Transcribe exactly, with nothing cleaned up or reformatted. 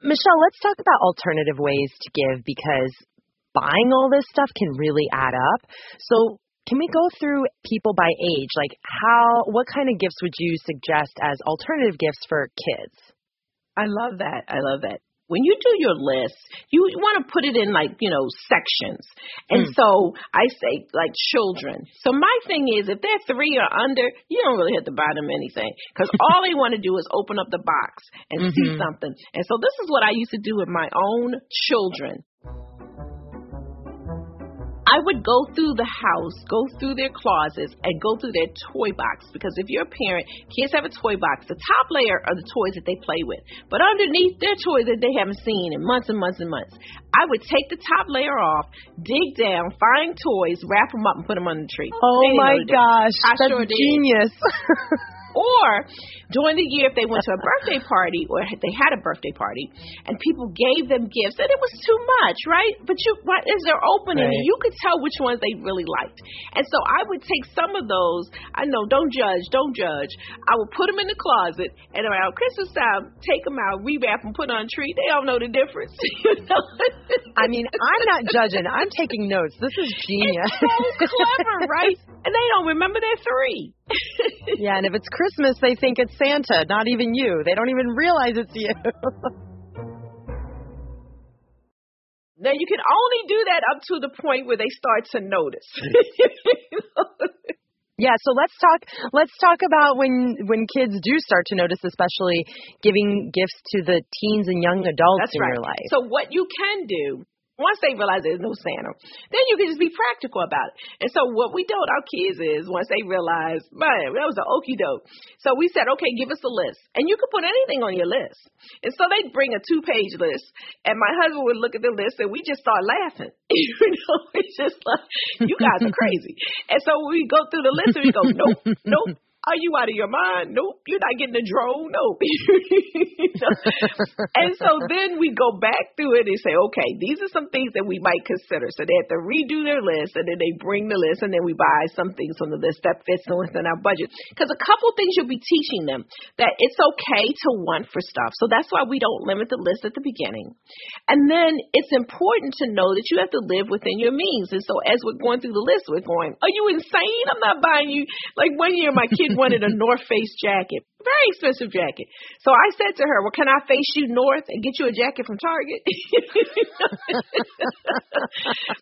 Michelle, let's talk about alternative ways to give because buying all this stuff can really add up. So can we go through people by age? Like how, what kind of gifts would you suggest as alternative gifts for kids? I love that. I love that. When you do your list, you want to put it in like, you know, sections. And mm. so I say like children. So my thing is if they're three or under, you don't really have to buy them anything because all they want to do is open up the box and mm-hmm. see something. And so this is what I used to do with my own children. I would go through the house, go through their closets, and go through their toy box. Because if you're a parent, kids have a toy box. The top layer are the toys that they play with. But underneath, they're toys that they haven't seen in months and months and months. I would take the top layer off, dig down, find toys, wrap them up, and put them on the tree. Oh, my gosh. I that's sure genius. Or during the year, if they went to a birthday party or they had a birthday party and people gave them gifts and it was too much, right? But you, right, as they're opening right. it, you could tell which ones they really liked. And so I would take some of those. I know, don't judge, don't judge. I would put them in the closet and around Christmas time, take them out, rewrap them, put on a tree. They don't know the difference. You know? I mean, I'm not judging. I'm taking notes. This is genius. It's so clever, right? And they don't remember they're three. Yeah, and if it's Christmas, they think it's Santa, not even you. They don't even realize it's you. Now, you can only do that up to the point where they start to notice. Yeah, so let's talk let's talk about when when kids do start to notice, especially giving gifts to the teens and young adults That's in right. your life. So what you can do, once they realize there's no Santa, then you can just be practical about it. And so what we told our kids is once they realize, man, that was an okie doke. So we said, okay, give us a list. And you can put anything on your list. And so they'd bring a two-page list. And my husband would look at the list and we just start laughing. You know, it's just like, you guys are crazy. And so we go through the list and we go, nope, nope. Are you out of your mind? Nope. You're not getting a drone? Nope. And so then we go back through it and say, okay, these are some things that we might consider. So they have to redo their list and then they bring the list and then we buy some things on the list that fits within our budget. Because a couple things you'll be teaching them that it's okay to want for stuff. So that's why we don't limit the list at the beginning. And then it's important to know that you have to live within your means. And so as we're going through the list, we're going, are you insane? I'm not buying you. Like one year my kid wanted a North Face jacket, very expensive jacket. So I said to her, well, can I face you north and get you a jacket from Target?